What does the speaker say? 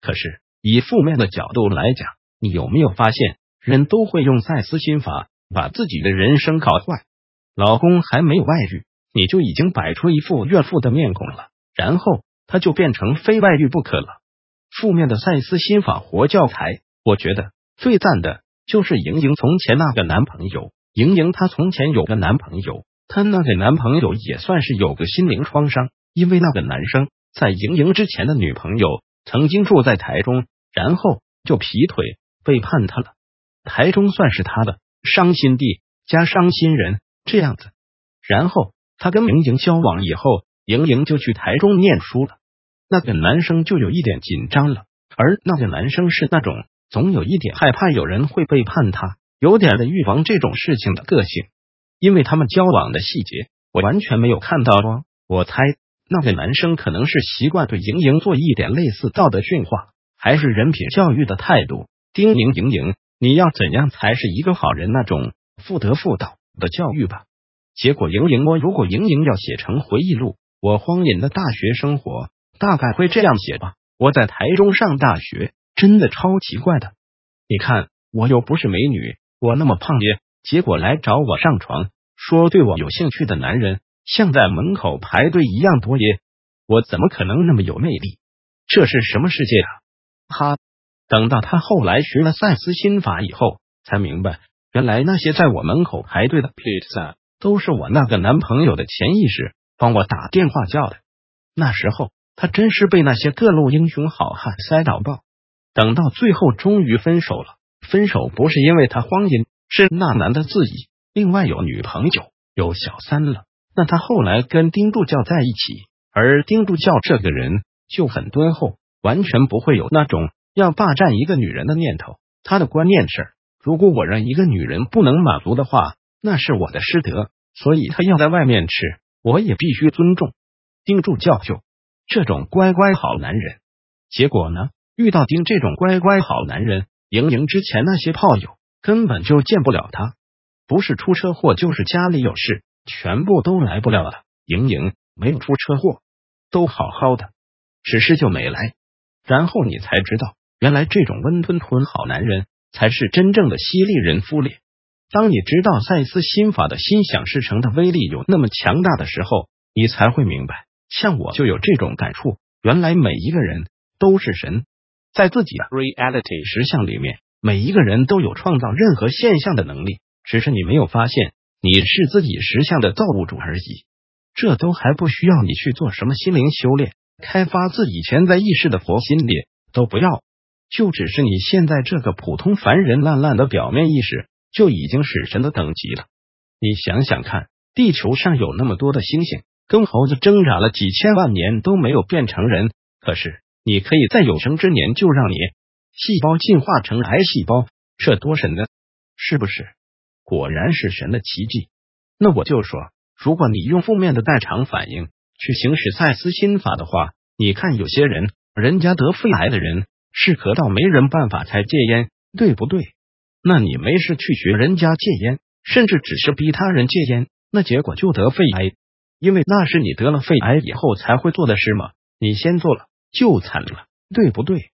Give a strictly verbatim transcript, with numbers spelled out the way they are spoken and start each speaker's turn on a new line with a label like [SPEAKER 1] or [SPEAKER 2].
[SPEAKER 1] 可是以负面的角度来讲，你有没有发现，人都会用赛斯心法把自己的人生搞坏？老公还没有外遇，你就已经摆出一副怨妇的面孔了，然后他就变成非外遇不可了。负面的赛斯心法活教材，我觉得最赞的就是莹莹从前那个男朋友。莹莹她从前有个男朋友，她那个男朋友也算是有个心灵创伤，因为那个男生在莹莹之前的女朋友曾经住在台中，然后就劈腿背叛她了。台中算是他的伤心地加伤心人这样子。然后他跟莹莹交往以后，莹莹就去台中念书了。那个男生就有一点紧张了，而那个男生是那种总有一点害怕有人会背叛他，有点的预防这种事情的个性。因为他们交往的细节我完全没有看到哦，我猜那个男生可能是习惯对莹莹做一点类似道德训话，还是人品教育的态度，叮咛莹莹你要怎样才是一个好人那种妇德妇道的教育吧。结果莹莹我如果莹莹要写成回忆录，我荒淫的大学生活大概会这样写吧：我在台中上大学，真的超奇怪的。你看我又不是美女，我那么胖耶，结果来找我上床，说对我有兴趣的男人像在门口排队一样多耶，我怎么可能那么有魅力？这是什么世界啊？哈！等到他后来学了赛斯心法以后，才明白原来那些在我门口排队的 pizza 都是我那个男朋友的潜意识帮我打电话叫的。那时候他真是被那些各路英雄好汉塞到爆。等到最后终于分手了，分手不是因为他荒淫，是那男的自己另外有女朋友有小三了。那他后来跟丁助教在一起，而丁助教这个人就很敦厚，完全不会有那种要霸占一个女人的念头。他的观念是，如果我让一个女人不能满足的话，那是我的失德，所以他要在外面吃，我也必须尊重。丁助教就这种乖乖好男人。结果呢，遇到丁这种乖乖好男人，莹莹之前那些炮友根本就见不了他，不是出车祸就是家里有事，全部都来不了了。莹莹没有出车祸，都好好的，只是就没来。然后你才知道，原来这种温吞吞好男人才是真正的犀利人夫咧。当你知道赛斯心法的心想事成的威力有那么强大的时候，你才会明白，像我就有这种感触，原来每一个人都是神，在自己的 reality 实相里面，每一个人都有创造任何现象的能力，只是你没有发现你是自己实相的造物主而已。这都还不需要你去做什么心灵修炼，开发自己潜在意识的佛心力都不要，就只是你现在这个普通凡人烂烂的表面意识就已经是神的等级了。你想想看，地球上有那么多的星星，跟猴子挣扎了几千万年都没有变成人，可是你可以在有生之年就让你细胞进化成癌细胞，这多神呢？是不是？果然是神的奇迹。那我就说，如果你用负面的代偿反应去行使赛斯心法的话，你看有些人，人家得肺癌的人是咳到没人办法才戒烟，对不对？那你没事去学人家戒烟，甚至只是逼他人戒烟，那结果就得肺癌，因为那是你得了肺癌以后才会做的事吗？你先做了就惨了，对不对？